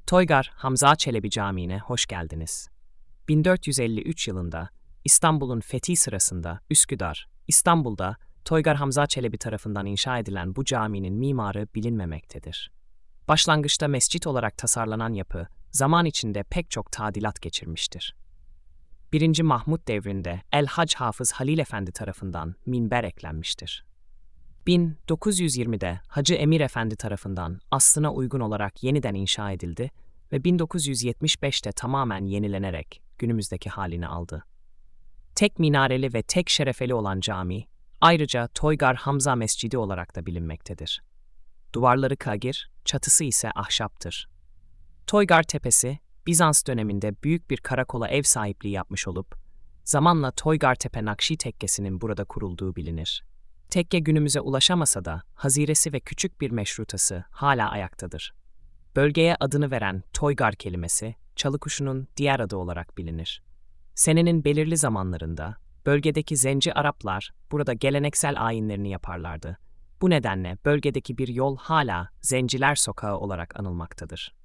Toygar Hamza Çelebi Camii'ne hoş geldiniz. 1453 yılında İstanbul'un fethi sırasında Üsküdar, İstanbul'da Toygar Hamza Çelebi tarafından inşa edilen bu caminin mimarı bilinmemektedir. Başlangıçta mescit olarak tasarlanan yapı, zaman içinde pek çok tadilat geçirmiştir. 1. Mahmud devrinde El-Hac Hafız Halil Efendi tarafından minber eklenmiştir. 1920'de Hacı Emir Efendi tarafından aslına uygun olarak yeniden inşa edildi ve 1975'te tamamen yenilenerek günümüzdeki halini aldı. Tek minareli ve tek şerefeli olan cami, ayrıca Toygar Hamza Mescidi olarak da bilinmektedir. Duvarları kagir, çatısı ise ahşaptır. Toygar Tepesi, Bizans döneminde büyük bir karakola ev sahipliği yapmış olup, zamanla Toygartepe Nakşi Tekkesi'nin burada kurulduğu bilinir. Tekke günümüze ulaşamasa da haziresi ve küçük bir meşrutası hala ayaktadır. Bölgeye adını veren Toygar kelimesi, çalı kuşunun diğer adı olarak bilinir. Senenin belirli zamanlarında bölgedeki Zenci Araplar burada geleneksel ayinlerini yaparlardı. Bu nedenle bölgedeki bir yol hala Zenciler Sokağı olarak anılmaktadır.